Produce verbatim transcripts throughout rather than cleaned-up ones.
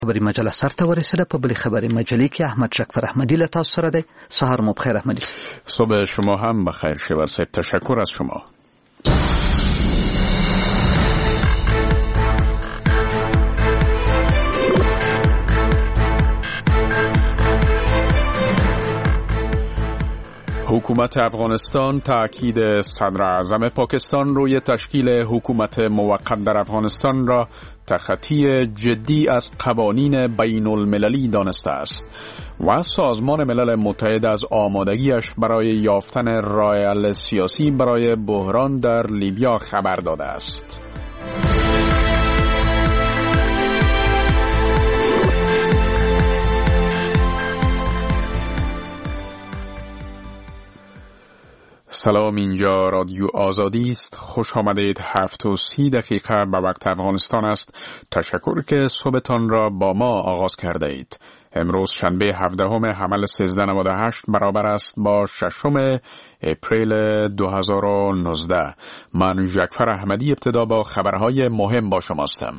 خبری مجله سر ته ورسیده. په بلې خبری مجلې کې احمد شکفر احمدی له تاسو سره دی. سهار مو بخیر احمدی. صبح شما هم بخیر شور صاحب. تشکر از شما. حکومت افغانستان تأکید صدر اعظم پاکستان روی تشکیل حکومت موقت در افغانستان را تخطی جدی از قوانین بین المللی دانسته است و سازمان ملل متحد از آمادگیش برای یافتن راه حل سیاسی برای بحران در لیبیا خبر داده است. سلام، اینجا رادیو آزادی است. خوش آمدید. هفت و سی دقیقه به وقت افغانستان است. تشکر که صبحتان را با ما آغاز کرده اید. امروز شنبه هفدهم حمل سیزده نود و هشت برابر است با ششم اپریل دو هزار و نوزده. من جعفر احمدی ابتدا با خبرهای مهم با شماستم.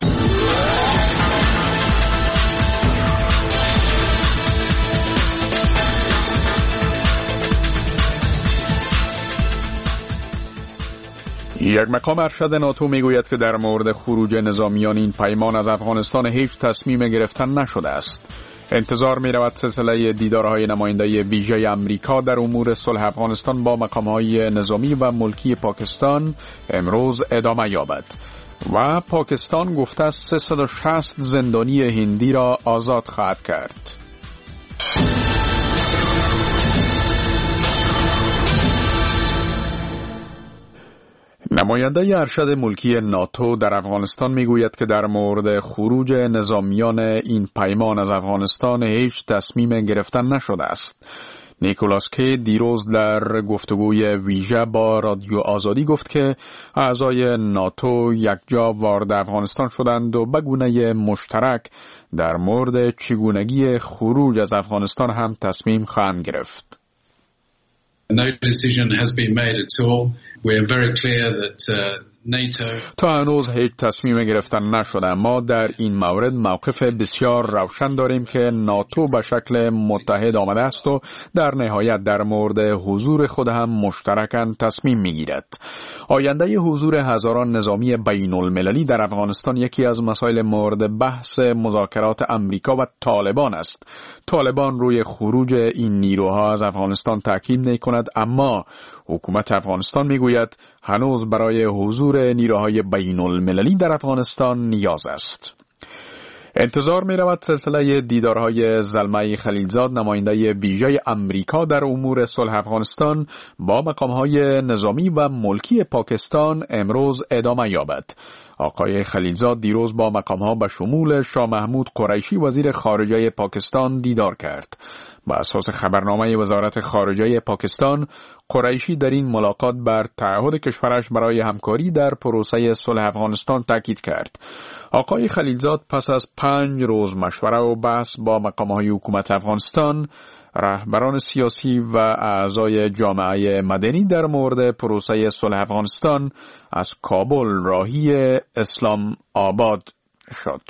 یک مقام ارشد ناتو میگوید که در مورد خروج نظامیان این پیمان از افغانستان هیچ تصمیم گرفتن نشده است. انتظار می رود سلسله دیدارهای نماینده ویژه امریکا در امور صلح افغانستان با مقامهای نظامی و ملکی پاکستان امروز ادامه یابد و پاکستان گفته است سیصد و شصت زندانی هندی را آزاد خواهد کرد. نماینده ارشد ملکی ناتو در افغانستان میگوید که در مورد خروج نظامیان این پیمان از افغانستان هیچ تصمیم گرفتن نشده است. نیکولاس کی دیروز در گفتگوی ویژه با رادیو آزادی گفت که اعضای ناتو یکجا وارد افغانستان شدند و به گونه مشترک در مورد چگونگی خروج از افغانستان هم تصمیم خواهند گرفت. No decision has been made at all. We are very clear that uh, NATO تا هنوز هیچ تصمیم گرفتن نشده. ما در این مورد موقف بسیار روشن داریم که ناتو به شکل متحد آمده است و در نهایت در مورد حضور خود هم مشترکاً تصمیم میگیرد. آینده حضور هزاران نظامی بین المللی در افغانستان یکی از مسائل مورد بحث مذاکرات امریکا و طالبان است. طالبان روی خروج این نیروها از افغانستان تاکید می‌کند، اما حکومت افغانستان میگوید هنوز برای حضور نیروهای بین المللی در افغانستان نیاز است. انتظار می رود سلسله دیدارهای زلمه خلیلزاد نماینده ویژه امریکا در امور صلح افغانستان با مقامهای نظامی و ملکی پاکستان امروز ادامه یابد. آقای خلیلزاد دیروز با مقامها به شمول شاه محمود قریشی وزیر خارجه پاکستان دیدار کرد. با اساس خبرنامه وزارت خارجه پاکستان، قریشی در این ملاقات بر تعهد کشورش برای همکاری در پروسه صلح افغانستان تاکید کرد. آقای خلیلزاد پس از پنج روز مشوره و بحث با مقامهای حکومت افغانستان، رهبران سیاسی و اعضای جامعه مدنی در مورد پروسه صلح افغانستان از کابل راهی اسلام آباد شد.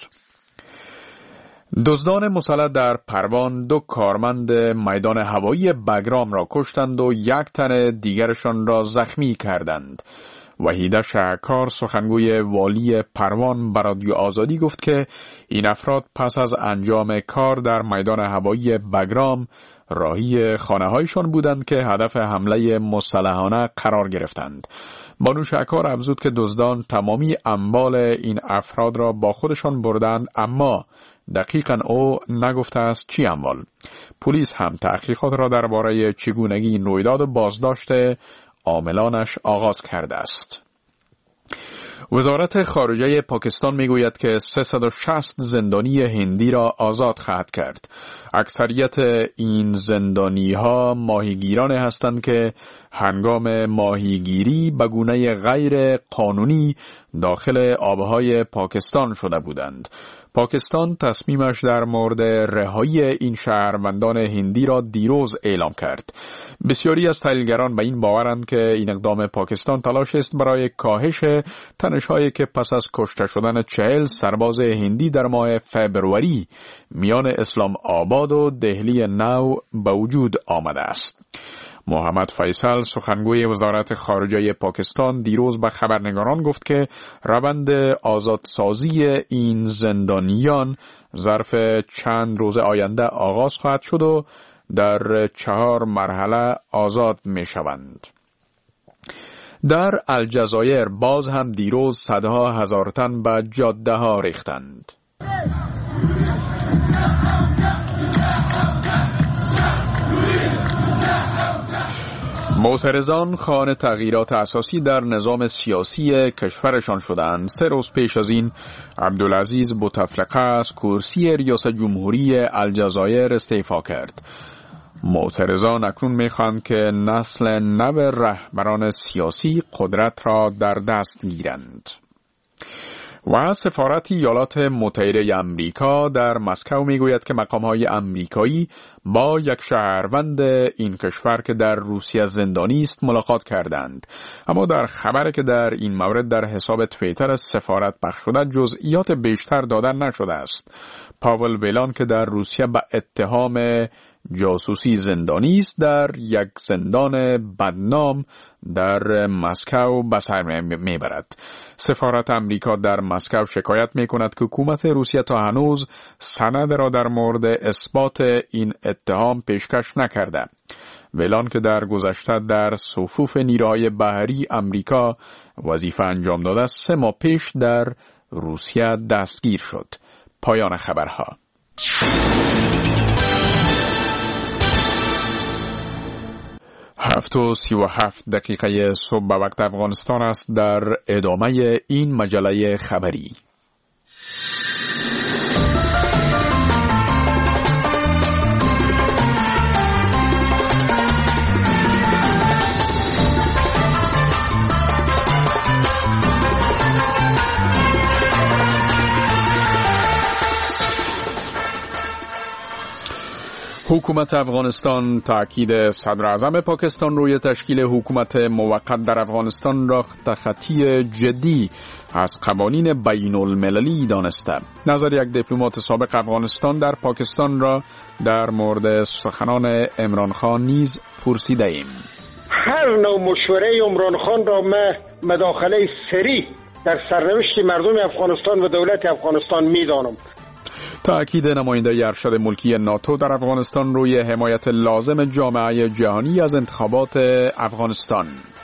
دزدان مسلح در پروان دو کارمند میدان هوایی بگرام را کشتند و یک تن دیگرشان را زخمی کردند. وحیده شهکار سخنگوی والی پروان به رادیو آزادی گفت که این افراد پس از انجام کار در میدان هوایی بگرام راهی خانه‌هایشان بودند که هدف حمله مسلحانه قرار گرفتند. بانو شهکار افزود که دزدان تمامی اموال این افراد را با خودشان بردند، اما دقیقاً او نگفته است چی اموال. پلیس هم تحقیقات را درباره چگونگی این رویداد و بازداشت عاملانش آغاز کرده است. وزارت خارجه پاکستان میگوید که سیصد و شصت زندانی هندی را آزاد خواهد کرد. اکثریت این زندانی ها ماهیگیران هستند که هنگام ماهیگیری به گونه غیر قانونی داخل آبهای پاکستان شده بودند. پاکستان تصمیمش در مورد رهایی این شهروندان هندی را دیروز اعلام کرد. بسیاری از تحلیلگران به این باورند که این اقدام پاکستان تلاش است برای کاهش تنش‌هایی که پس از کشته شدن چهل سرباز هندی در ماه فبروری میان اسلام آباد و دهلی نو به وجود آمده است. محمد فیصل سخنگوی وزارت خارجه پاکستان دیروز به خبرنگاران گفت که روند آزادسازی این زندانیان ظرف چند روز آینده آغاز خواهد شد و در چهار مرحله آزاد می شوند. در الجزایر باز هم دیروز صدها هزار تن به جاده ها ریختند. معترضان خواهان تغییرات اساسی در نظام سیاسی کشورشان شدند. سه روز پیش از این عبدالعزیز بوتفلقه از کرسی ریاست جمهوری الجزایر استعفا کرد. معترضان اکنون می‌خواهند که نسل نو رهبران سیاسی قدرت را در دست گیرند. و سفارت ایالات متحده آمریکا در مسکو میگوید که مقام‌های آمریکایی با یک شهروند این کشور که در روسیه زندانی است ملاقات کردند، اما در خبری که در این مورد در حساب توییتر سفارت پخش شده جزئیات بیشتر داده نشده است. پاول ویلان که در روسیه به اتهام جاسوسی زندانی است در یک زندان بدنام در مسکو به سر میبرد. سفارت امریکا در مسکو شکایت میکند که حکومت روسیه تا هنوز سند را در مورد اثبات این اتهام پیشکش نکرده. ویلان که در گذشته در صفوف نیروهای بحری امریکا وظیفه انجام داده سه ماه پیش در روسیه دستگیر شد. پایان خبرها. هفت و سی و هفت دقیقه صبح به وقت افغانستان است. در ادامه این مجله خبری حکومت افغانستان تأکید صدر اعظم پاکستان روی تشکیل حکومت موقت در افغانستان را تخطی جدی از قوانین بین المللی دانسته. نظر یک دیپلمات سابق افغانستان در پاکستان را در مورد سخنان عمران خان نیز پرسیده ایم. هر نوع مشوره عمران خان را ما مداخله سریع در سرنوشت مردم افغانستان و دولت افغانستان می‌دانم. تأکید نماینده ارشد ملکی ناتو در افغانستان روی حمایت لازم جامعه جهانی از انتخابات افغانستان.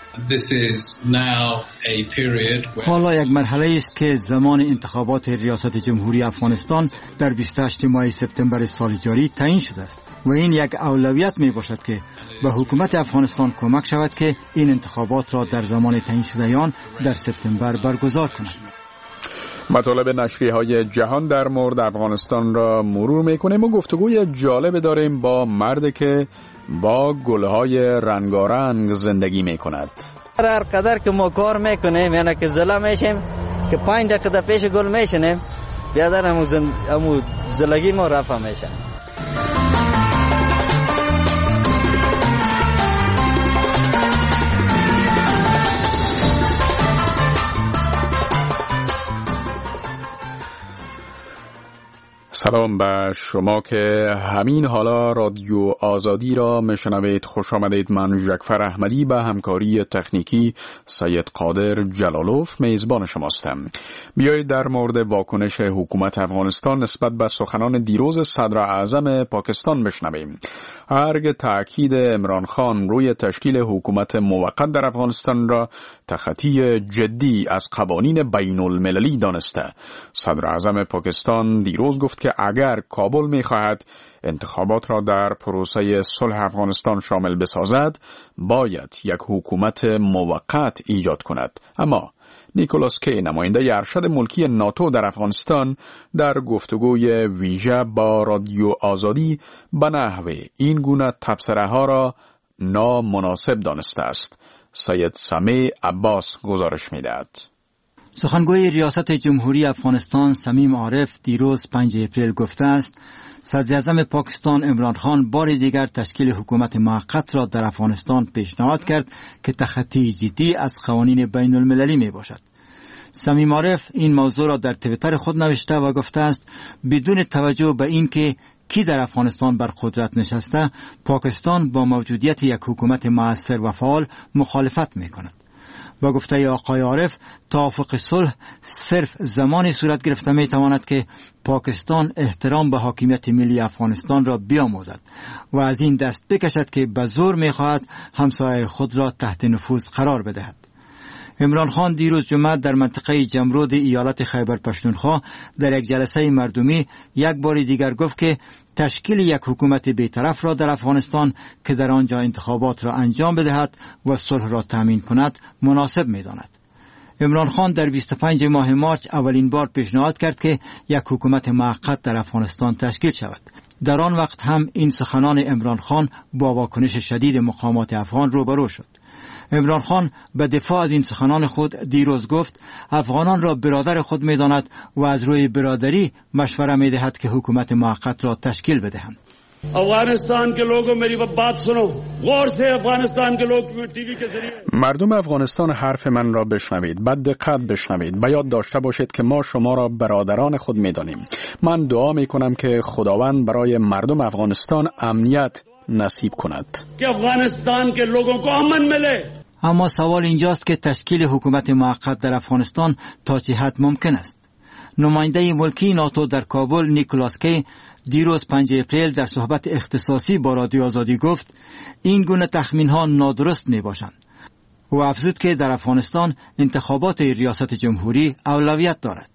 حالا یک مرحله است که زمان انتخابات ریاست جمهوری افغانستان در بیست و هشتم ماه سپتامبر سال جاری تعیین شده است و این یک اولویت می باشد که به حکومت افغانستان کمک شود که این انتخابات را در زمان تعیین شده‌یان در سپتامبر برگزار کند. مطالب نشریه‌های جهان در مورد افغانستان را مرور می‌کنیم و گفتگوی جالب داریم با مردی که با گل‌های رنگارنگ زندگی می‌کند. هر قدر که ما کار می‌کنیم یعنی که زله میشیم که پنج دقیقه در پیش گل میشنیم بیادر همون زن... همون زلگی ما رفع میشه. سلام به شما که همین حالا رادیو آزادی را میشنوید. خوش آمدید. من جعفر احمدی به همکاری تکنیکی سید قادر جلالوف میزبان شماستم. بیایید در مورد واکنش حکومت افغانستان نسبت به سخنان دیروز صدر اعظم پاکستان بشنویم. ارگ تأکید عمران خان روی تشکیل حکومت موقت در افغانستان را تخطی جدی از قوانین بین المللی دانسته. صدر اعظم پاکستان دیروز گفت که اگر کابل می‌خواهد انتخابات را در پروسه صلح افغانستان شامل بسازد باید یک حکومت موقت ایجاد کند. اما نیکولاس کی نماینده ارشد ملکی ناتو در افغانستان در گفتگوی ویژه با رادیو آزادی به نحو این گونه تبصره ها را نامناسب دانسته است. سید سمیع عباس گزارش می‌دهد. سخنگوی ریاست جمهوری افغانستان صمیم عارف دیروز پنج اپریل گفته است صدر اعظم پاکستان عمران خان بار دیگر تشکیل حکومت موقت را در افغانستان پیشنهاد کرد که تخطی جدی از قوانین بین المللی می باشد. صمیم عارف این موضوع را در توییتر خود نوشته و گفته است بدون توجه به این که کی در افغانستان بر قدرت نشسته، پاکستان با موجودیت یک حکومت مؤثر و فعال مخالفت می کند. با گفته آقای عارف توافق صلح صرف زمانی صورت گرفته می تواند که پاکستان احترام به حاکمیت ملی افغانستان را بیاموزد و از این دست بکشد که به زور می خواهد همسایه خود را تحت نفوذ قرار بدهد. عمران خان دیروز جمعه در منطقه جمرود ایالت خیبر پختونخوا در یک جلسه مردمی یک بار دیگر گفت که تشکیل یک حکومت بی‌طرف را در افغانستان که در آنجا انتخابات را انجام بدهد و صلح را تامین کند مناسب می‌داند. عمران خان در بیست و پنج ماه مارس اولین بار پیشنهاد کرد که یک حکومت موقت در افغانستان تشکیل شود. در آن وقت هم این سخنان عمران خان با واکنش شدید مقامات افغان روبرو شد. عمران خان به دفاع از این سخنان خود دیروز گفت افغانان را برادر خود می داند و از روی برادری مشوره می دهد که حکومت موقت را تشکیل بدهند. افغانستان के लोगों मेरी बात सुनो गौर से افغانستان के लोग टीवी के जरिए مردم افغانستان حرف من را بشنوید، با دقت بشنوید. به یاد داشته باشید که ما شما را برادران خود می دانیم. من دعا می کنم که خداوند برای مردم افغانستان امنیت نصیب کند که افغانستان के लोगों को امن मिले. اما سوال اینجاست که تشکیل حکومت موقت در افغانستان تا چه حد ممکن است؟ نماینده ملکی ناتو در کابل نیکولاس کی دیروز پنج اپریل در صحبت اختصاصی با رادیو آزادی گفت این گونه تخمین‌ها نادرست میباشند و افزود که در افغانستان انتخابات ریاست جمهوری اولویت دارد.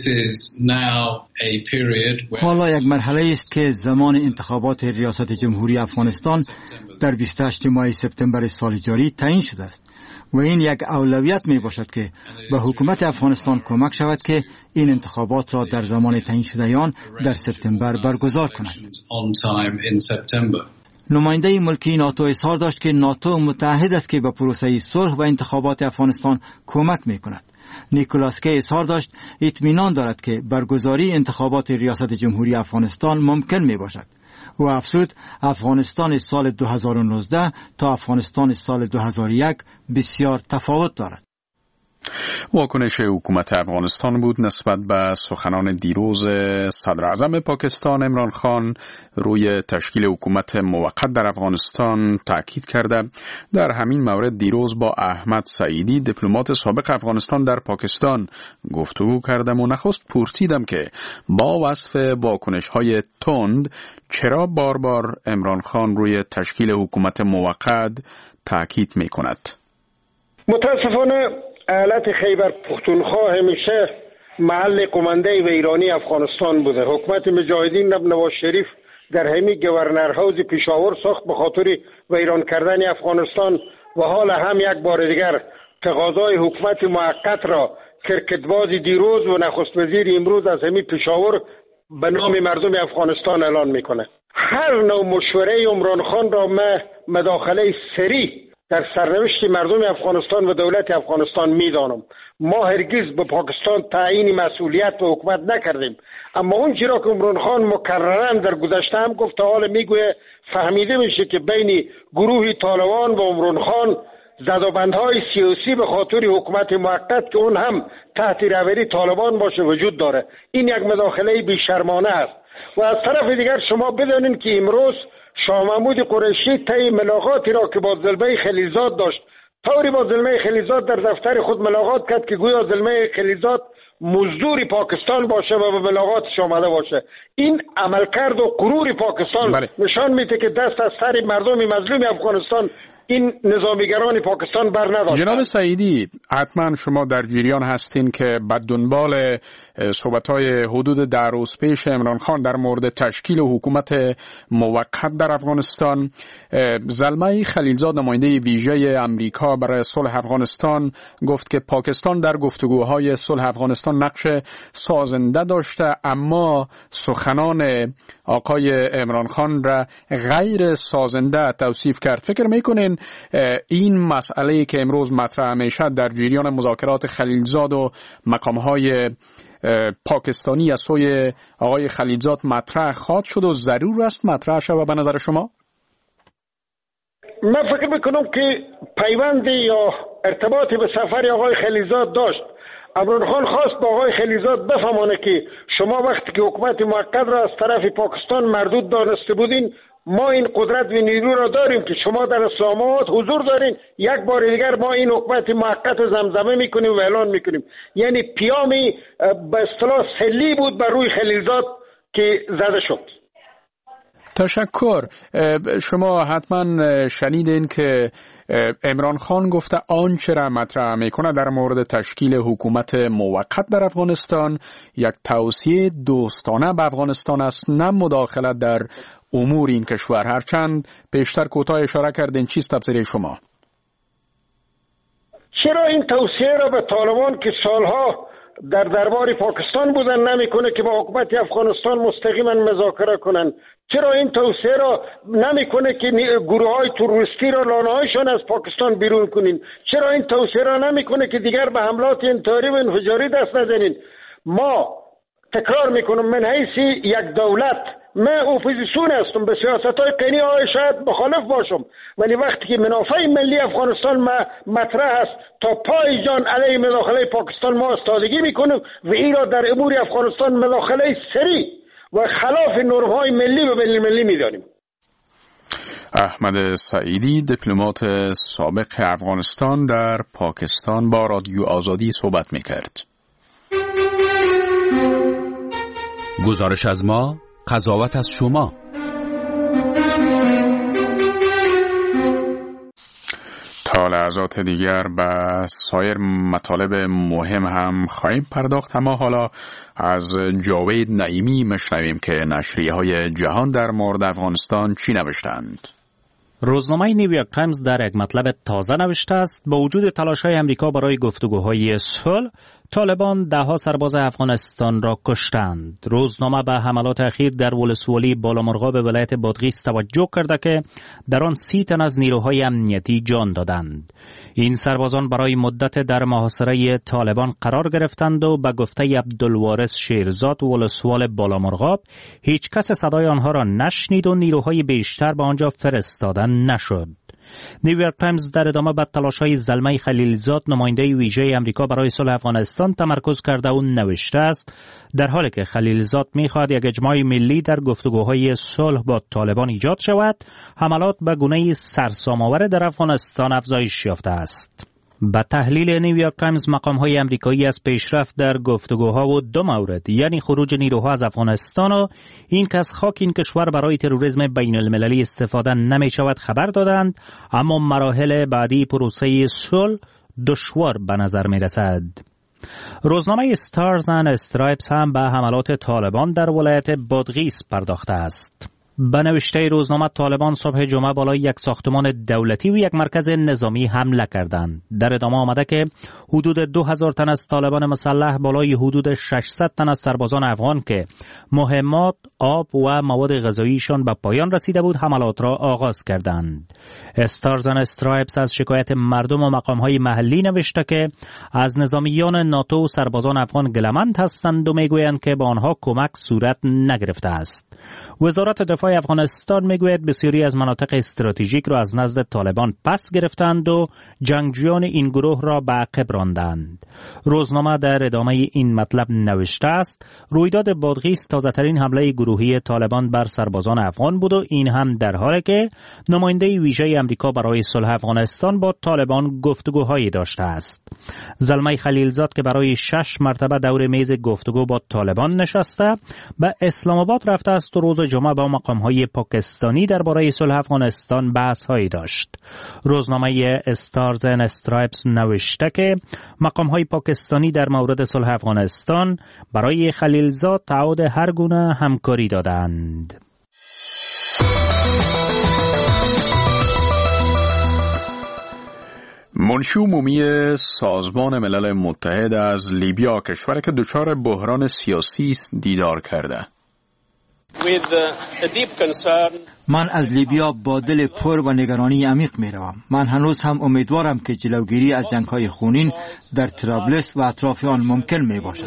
حالا یک مرحله است که زمان انتخابات ریاست جمهوری افغانستان در بیست و هشتم ماه سپتامبر سال جاری تعیین شده است و این یک اولویت می باشد که به حکومت افغانستان کمک شود که این انتخابات را در زمان تعیین شده آن در سپتامبر برگزار کند. نماینده ملکی ناتو اظهار داشت که ناتو متعهد است که به پروسه صلح و انتخابات افغانستان کمک می کند. نیکولاس کی اظهار داشت اطمینان دارد که برگزاری انتخابات ریاست جمهوری افغانستان ممکن می باشد و افزود افغانستان سال دو هزار و نوزده تا افغانستان سال دو هزار و یک بسیار تفاوت دارد. واکنش حکومت افغانستان بود نسبت به سخنان دیروز صدر اعظم پاکستان عمران خان روی تشکیل حکومت موقت در افغانستان تاکید کرده. در همین مورد دیروز با احمد سعیدی دیپلمات سابق افغانستان در پاکستان گفتگو کردم و نخست پرسیدم که با وصف واکنش‌های تند چرا بار بار عمران خان روی تشکیل حکومت موقت تاکید می‌کند. متاسفانه ایالت خیبر پختونخوا همیشه محل قمانده و ایرانی افغانستان بوده. حکومت مجاهدین نواز شریف در همی گورنر هاوز پیشاور ساخت به خاطر ویران کردن افغانستان و حال هم یک بار دیگر تقاضای حکومت موقت را کرکتباز دیروز و نخست وزیر امروز از همی پیشاور به نام مردم افغانستان اعلان میکنه. هر نوع مشوره عمران خان را ما مداخله سری در سرنوشت مردم افغانستان و دولت افغانستان میدانم. ما هرگز به پاکستان تعیین مسئولیت و حکومت نکردیم، اما اون چیزی را که عمران خان مکررن در گذشته هم گفت حال میگویه فهمیده میشه که بین گروه طالبان و عمران خان زدوبندهای سیاسی به خاطر حکومت موقت که اون هم تحت رهبری طالبان باشه وجود داره. این یک مداخله بیشرمانه است. و از طرف دیگر شما بدانید که امروز شاه محمود قریشی طی ملاقاتی را که با زلمه خلیلزاد داشت طوری با زلمه خلیلزاد در دفتر خود ملاقات کرد که گویا زلمه خلیلزاد مزدور پاکستان باشه و به ملاقاتش آمده باشه. این عملکرد و غرور پاکستان بله. نشان میده که دست از سر مردم مظلوم افغانستان این نظامیگران پاکستان بر نداشت. جناب سعیدی، حتما شما در جریان هستین که بعد دنبال صحبت‌های حدود ده روز پیش عمران خان در مورد تشکیل حکومت موقت در افغانستان، زلمه خلیلزاد نماینده ویژه امریکا برای صلح افغانستان گفت که پاکستان در گفتگوهای صلح افغانستان نقش سازنده داشته، اما سخنان آقای عمران خان را غیر سازنده توصیف کرد. فکر میکنین بفرمایین این مسئله که امروز مطرح میشه در جریان مذاکرات خلیلزاد و مقامهای پاکستانی از سوی آقای خلیلزاد مطرح خواهد شد و ضرور است مطرح شود به نظر شما؟ من فکر میکنم که پیوند یا ارتباطی به سفر آقای خلیلزاد داشت. عمران خان خواست با آقای خلیلزاد بفهمانه که شما وقتی که حکومت موقت را از طرف پاکستان مردود دانسته بودین، ما این قدرت و نیرو را داریم که شما در اسلام آباد حضور دارین، یک بار دیگر ما این حکومت موقت زمزمه میکنیم و اعلان میکنیم. یعنی پیامی به اصطلاح سلی بود بر روی خلیلزاد که زده شد. تشکر. شما حتما شنیدین که عمران خان گفته آنچه را مطرح میکنه در مورد تشکیل حکومت موقت در افغانستان یک توصیه دوستانه به افغانستان است، نه مداخلت در امور این کشور. هرچند بیشتر کوتاه اشاره کردین، چیست تفسیر شما؟ چرا این توصیه را به طالبان که سالها در دربار پاکستان بودن نمیکنه که با حکومت افغانستان مستقیما مذاکره کنن؟ چرا این توصیه را نمیکنه که گروه های تروریستی را لانه‌هایشان از پاکستان بیرون کنین؟ چرا این توصیه را نمیکنه که دیگر به حملات انتحاری و انفجاری دست نزنین؟ ما تکرار میکنم، من حیث یک دولت، من اپوزیسیون هستم، به سیاست‌های قینی های شاید مخالف باشم، ولی وقتی که منافع ملی افغانستان مطرح است تا پای جان علیه مداخله پاکستان ما استادگی میکنیم و این را در امور افغانستان مداخله سریع و خلاف نرم‌های ملی و بین المللی می‌دانیم. احمد سعیدی، دیپلمات سابق افغانستان، در پاکستان با رادیو آزادی صحبت می‌کرد. گزارش از ما، قضاوت از شما. تا لحظات دیگر به سایر مطالب مهم هم خواهیم پرداخت، اما حالا از جاوید نعیمی مشنویم که نشریه‌های جهان در مورد افغانستان چی نوشتند. روزنامه نیویورک تایمز در یک مطلب تازه نوشته است با وجود تلاش‌های آمریکا برای گفتگوهای صلح، طالبان دهها سرباز افغانستان را کشتند. روزنامه به حملات اخیر در ولسوالی بالامرغاب ولایت بادغیس توجه کرده که در آن سی تن از نیروهای امنیتی جان دادند. این سربازان برای مدت در محاصره طالبان قرار گرفتند و به گفته عبدالوارث شیرزاد ولسوال بالامرغاب هیچ کس صدای آنها را نشنید و نیروهای بیشتر به آنجا فرستاده نشد. نیویورک تایمز در ادامه به تلاش‌های زلمه خلیلزاد نماینده ویژه آمریکا برای صلح افغانستان تمرکز کرده و نوشته است در حالی که خلیلزاد می‌خواهد یک اجماع ملی در گفتگوهای صلح با طالبان ایجاد شود، حملات به گونه سرسام‌آور در افغانستان افزایش یافته است. با تحلیل نیویورک تایمز، مقام‌های آمریکایی از پیشرفت در گفتگوها و دو مورد، یعنی خروج نیروها از افغانستان و این که از خاک این کشور برای تروریسم بین المللی استفاده نمی‌شود خبر دادند، اما مراحل بعدی پروسه صلح دشوار به نظر می‌رسد. روزنامه استارز اند استرایپس هم به حملات طالبان در ولایت بادغیس پرداخته است. به نوشته روزنامه، طالبان صبح جمعه بالای یک ساختمان دولتی و یک مرکز نظامی حمله کردند. در ادامه آمده که حدود دو هزار تن از طالبان مسلح بالای حدود ششصد تن از سربازان افغان که مهمات، آب و مواد غذاییشان به پایان رسیده بود حملات را آغاز کردند. استارز اند استرایپس از شکایت مردم و مقام‌های محلی نوشته که از نظامیان ناتو و سربازان افغان گله‌مند هستند و میگویند که با آنها کمک صورت نگرفته است. وزارت دفاع افغانستان میگوید بسیاری از مناطق استراتژیک را از نزد طالبان پس گرفتند و جنگجویان این گروه را به عقب راندند. روزنامه در ادامه این مطلب نوشته است رویداد بادغیس تازه‌ترین حمله گروهی طالبان بر سربازان افغان بود و این هم در حالی که نماینده ویژه آمریکا برای صلح افغانستان با طالبان گفتگوهایی داشته است. زلمه خلیلزاد که برای شش مرتبه دور میز گفتگو با طالبان نشسته به اسلام آباد رفته است و روز جمعه با مقام‌های پاکستانی درباره صلح افغانستان بحث‌هایی داشت. روزنامه استارز اند استرایپس نوشته که مقام‌های پاکستانی در مورد صلح افغانستان برای خلیلزاد تعهد هر گونه همکاری دادند. منشی عمومی سازمان ملل متحد از لیبیا، کشوری که دچار بحران سیاسی است، دیدار کرده. من از لیبیا با دل پر و نگرانی عمیق می روم. من هنوز هم امیدوارم که جلوگیری از جنگ‌های خونین در طرابلس و اطراف آن ممکن می باشد.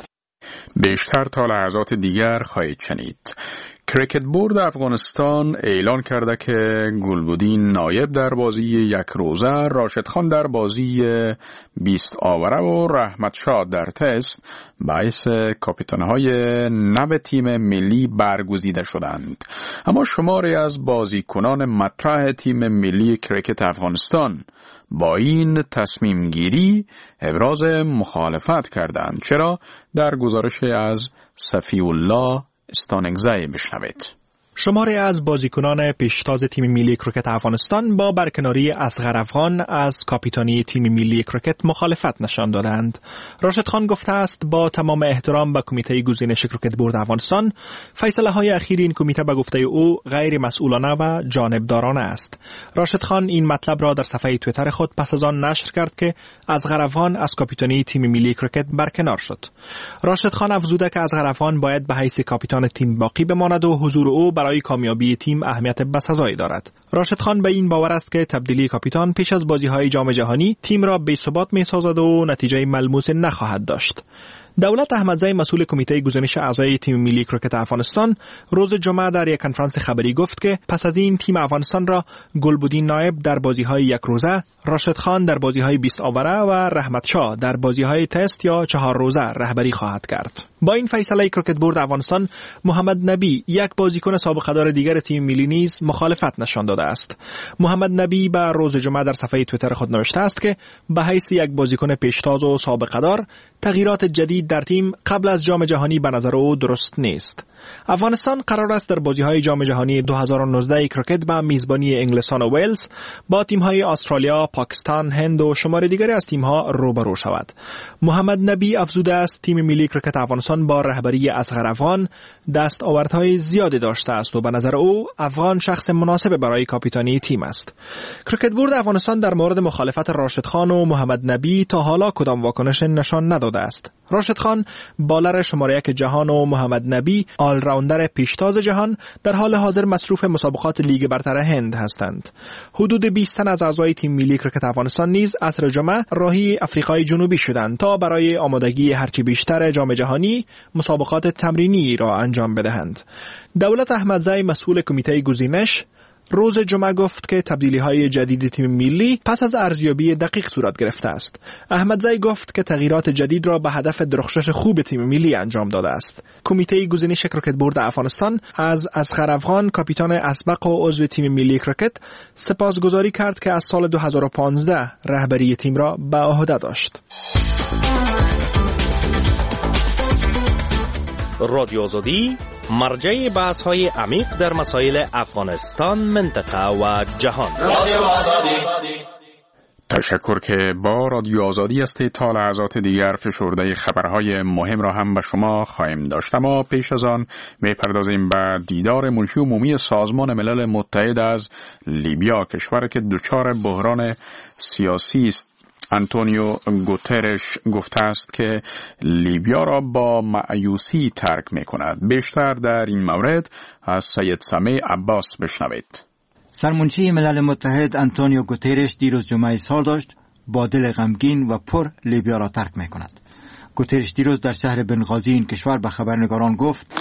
بیشتر تا لحظات دیگر خواهید شنید. کریکت بورد افغانستان اعلان کرده که گلبدین نایب در بازی یک روزه، راشد خان در بازی بیست آوره و رحمت شاه در تست باعث کاپیتانهای نو تیم ملی برگزیده شدند. اما شماری از بازیکنان مطرح تیم ملی کریکت افغانستان با این تصمیم گیری ابراز مخالفت کردند. چرا؟ در گزارش از صفی الله استانگزای بشنوید. شماری از بازیکنان پیشتاز تیم ملی کریکت افغانستان با برکناری اصغر افغان از کاپیتانی تیم ملی کریکت مخالفت نشان دادند. راشد خان گفته است با تمام احترام به کمیته گزینش کریکت بورد افغانستان، فیصله های اخیر این کمیته به گفته او غیر مسئولانه و جانبدارانه است. راشد خان این مطلب را در صفحه توییتر خود پس از آن نشر کرد که اصغر افغان از کاپیتانی تیم ملی کریکت برکنار شد. راشد خان افزوده که اصغر افغان باید به حیث کاپیتان تیم باقی بماند و حضور او برای کامیابی تیم اهمیت بسزایی دارد. راشد خان به این باور است که تبدیلی کاپیتان پیش از بازی‌های جام جهانی تیم را بی‌ثبات می‌سازد و نتیجه ملموس نخواهد داشت. دولت احمدزی مسئول کمیته گزینش اعضای تیم ملی کریکت افغانستان روز جمعه در یک کنفرانس خبری گفت که پس از این تیم افغانستان را گلبدین نایب در بازی‌های یک روزه، راشد خان در بازی‌های بیست آوره و رحمت شاه در بازی‌های تست یا چهار روزه رهبری خواهد کرد. با این فیصله کریکت بورد افغانستان، محمد نبی یک بازیکن سابقه دار دیگر تیم ملی نیز مخالفت نشان داده است. محمد نبی به روز جمعه در صفحه توییتر خود نوشته است که به حیث یک بازیکن پیشتاز و سابقه دار، تغییرات جدید در تیم قبل از جام جهانی به نظر او درست نیست. افغانستان قرار است در بازی‌های جام جهانی دو هزار و نوزده کریکت به میزبانی انگلستان و ویلز با تیم‌های استرالیا، پاکستان، هند و شمار دیگری از تیم‌ها روبرو شود. محمد نبی افزوده است تیم ملی کریکت افغانستان با رهبری اصغر افغان دستاوردهای زیادی داشته است و به نظر او افغان شخص مناسب برای کاپیتانی تیم است. کریکت بورد افغانستان در مورد مخالفت راشد خان و محمد نبی تا حالا کدام واکنش نشان نداده است. راشد خان بالر شماره یک جهان و محمد نبی آل راوندر پیشتاز جهان در حال حاضر مصروف مسابقات لیگ برتر هند هستند. حدود بیست تن از اعضای تیم ملی کریکت افغانستان نیز عصر جمعه راهی افریقای جنوبی شدند تا برای آمادگی هرچی بیشتر جام جهانی مسابقات تمرینی را انجام بدهند. دولت احمدزی مسئول کمیته گزینش روز جمعه گفت که تبدیلی‌های جدید تیم ملی پس از ارزیابی دقیق صورت گرفته است. احمدزی گفت که تغییرات جدید را به هدف درخشش خوب تیم ملی انجام داده است. کمیته گزینش کریکت بورد افغانستان از اصغر افغان کاپیتان اسبق و عضو تیم ملی کریکت سپاسگزاری کرد که از سال دو هزار و پانزده رهبری تیم را به عهده داشت. رادیو آزادی مرجع بحث‌های عمیق در مسائل افغانستان، منطقه و جهان. رادیو آزادی. تشکر که با رادیو آزادی هستید. تا لحظات دیگر فشرده خبرهای مهم را هم به شما خواهیم داشت. اما پیش از آن می‌پردازیم به دیدار منشی عمومی سازمان ملل متحد از لیبیا، کشوری که دچار بحران سیاسی است. آنتونیو گوترش گفته است که لیبیا را با مایوسی ترک می کند. بیشتر در این مورد از سید سمیع عباس بشنوید. سرمنشی ملل متحد آنتونیو گوترش دیروز جمعه اظهار داشت با دل غمگین و پر لیبیا را ترک می کند. گوترش دیروز در شهر بنغازی این کشور به خبرنگاران گفت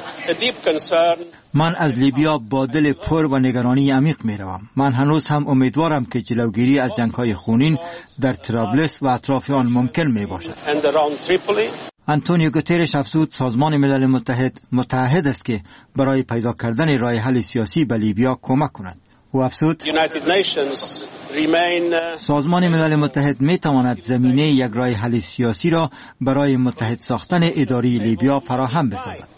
من از لیبیا با دل پر و نگرانی عمیق می روم. من هنوز هم امیدوارم که جلوگیری از جنگ‌های خونین در طرابلس و اطراف آن ممکن می باشد. آنتونیو گوترش افزود سازمان ملل متحد متعهد است که برای پیدا کردن راه حل سیاسی به لیبیا کمک کند. او افزود سازمان ملل متحد می تواند زمینه یک راه حل سیاسی را برای متحد ساختن اداری لیبیا فراهم بسازد.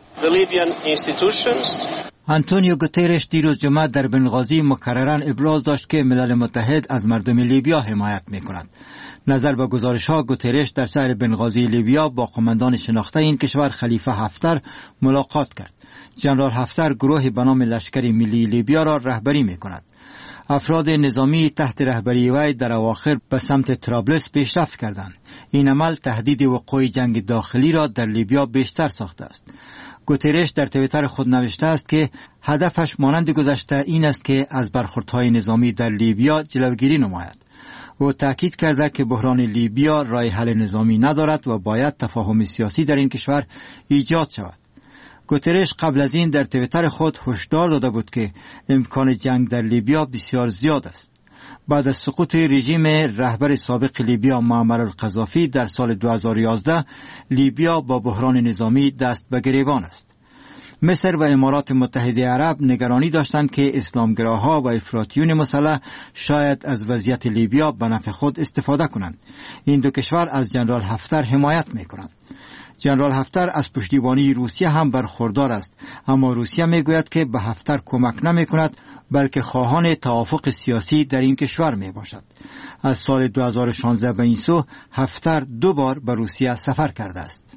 آنتونیو گوترش دیروز جمعه در بنغازی مکرراً ابراز داشت که ملل متحد از مردم لیبیا حمایت می کند. نظر به گزارش‌ها گوترش در شهر بنغازی لیبیا با قماندان شناخته این کشور خلیفه حفتر ملاقات کرد. جنرال حفتر گروه به نام لشکر ملی لیبیا را رهبری می کند. افراد نظامی تحت رهبری وی در اواخر به سمت طرابلس پیشرفت کردند. این عمل تهدید وقوع جنگ داخلی را در لیبیا بیشتر ساخته است. گوترش در توییتر خود نوشته است که هدفش مانند گذشته این است که از برخوردهای نظامی در لیبیا جلوگیری نماید. او تأکید کرده که بحران لیبیا راه حل نظامی ندارد و باید تفاهم سیاسی در این کشور ایجاد شود. گوترش قبل از این در توییتر خود هشدار داده بود که امکان جنگ در لیبیا بسیار زیاد است. بعد از سقوط رژیم رهبر سابق لیبیا معمر القذافی در سال دو هزار و یازده، لیبیا با بحران نظامی دست به گریبان است. مصر و امارات متحده عرب نگرانی داشتند که اسلامگراها و افراطیون مسلح شاید از وضعیت لیبیا به نفع خود استفاده کنند. این دو کشور از جنرال حفتر حمایت می‌کنند. جنرال حفتر از پشتیبانی روسیه هم برخوردار است، اما روسیه میگوید که به حفتر کمک نمی‌کند بلکه خواهان توافق سیاسی در این کشور میباشد. از سال دو هزار و شانزده به این سو حفتر دو بار به روسیه سفر کرده است.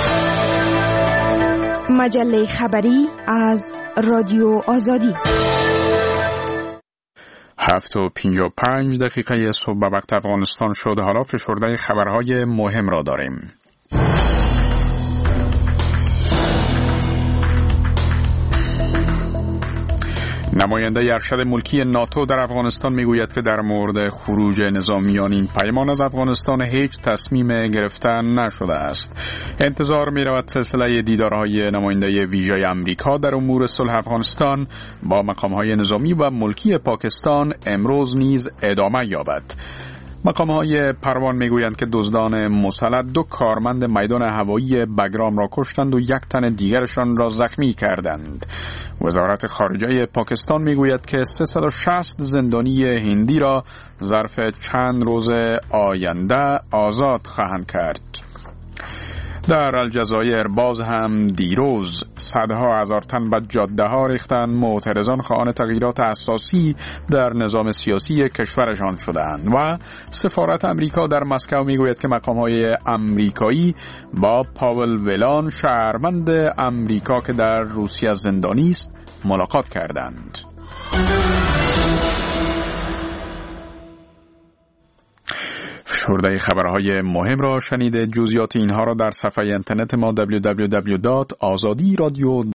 مجله خبری از رادیو آزادی. هفت و پنجاه و پنج دقیقه صبح به وقت افغانستان شد. حالا فشرده خبرهای مهم را داریم. نماینده ارشد ملکی ناتو در افغانستان میگوید که در مورد خروج نظامیان این پیمان از افغانستان هیچ تصمیم گرفته نشده است. انتظار می رود سلسله دیدارهای نماینده ویژه امریکا در امور صلح افغانستان با مقامهای نظامی و ملکی پاکستان امروز نیز ادامه یابد. مقام‌های پروان میگویند که دزدان مسلح دو کارمند میدان هوایی بگرام را کشتند و یک تن دیگرشان را زخمی کردند. وزارت خارجه پاکستان میگوید که سیصد و شصت زندانی هندی را ظرف چند روز آینده آزاد خواهند کرد. در الجزایر باز هم دیروز صدها هزار تن به جاده ها ریختند. معترضان خواهان تغییرات اساسی در نظام سیاسی کشورشان شدند و سفارت امریکا در مسکو میگوید که مقام‌های امریکایی با پاول ولان شهروند امریکا که در روسیه زندانی است ملاقات کردند. فشرده خبرهای مهم را شنیده. جزئیات اینها را در صفحه اینترنت ما دبلیو دبلیو دبلیو دات آزادی رادیو